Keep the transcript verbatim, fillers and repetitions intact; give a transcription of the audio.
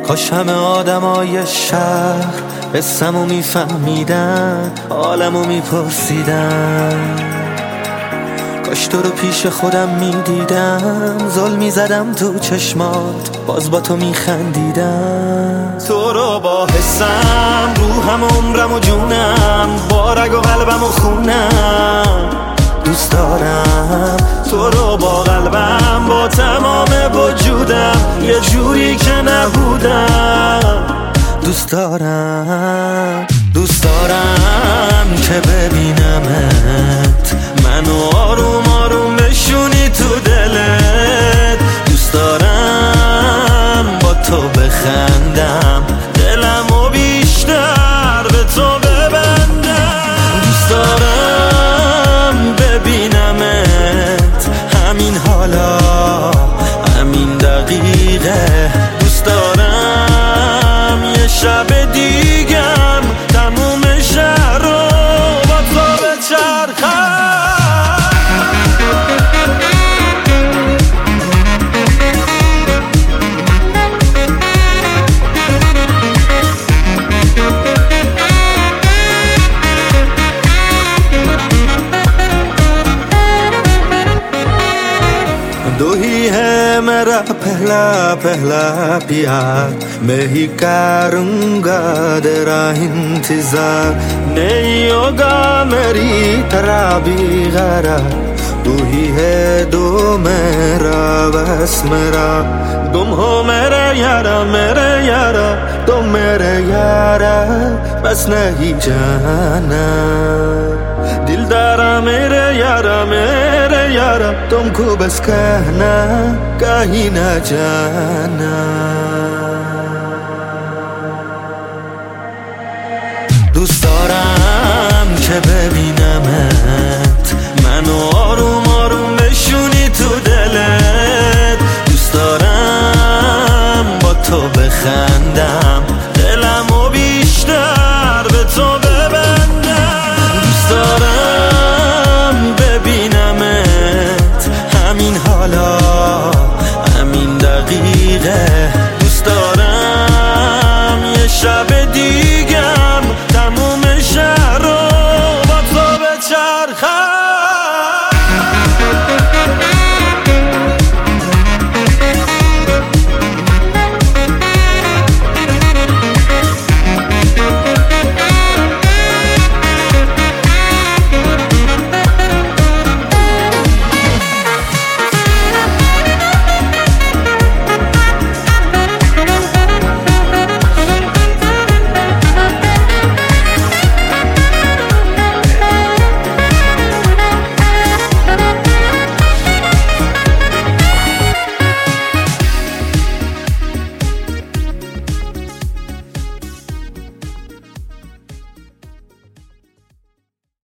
کاش همه آدمای شهر قصه‌مو میفهمیدن، حالمو میپرسیدن. کاش تو رو پیش خودم میدیدم، زل میزدم تو چشمات، باز با تو میخندیدم. تو رو با حسم، روحم، عمرم و جونم، با رگ و قلبم و خونم دوست دارم. تو رو با قلبم، با تمام وجودم، یه جوری که نبودم دوست دارم. دوست دارم که ببینمت، منو آروم آروم بشونی تو دلت. دوست دارم با تو بخندم، دلمو بیشتر به تو ببندم. دوست دارم ببینمت همین حالا، همین دقیقه. دوست دارم یه شب دیگم تموم شهر رو با تو بچرخم. दो ही है मेरा पहला पहला प्यार, मैं ही करूँगा तेरा इंतजार। नहीं होगा मेरी तरह भी गरार, तू ही है दो मेरा बस मेरा। तुम हो मेरे यारा मेरे यारा, तुम मेरे यारा बस नहीं जाना। दिलदारा मेरे यारा मेरे यारा, तुमको बस कहना कहीं ना जाना। دوست دارم که ببینمت، منو آروم آروم بشونی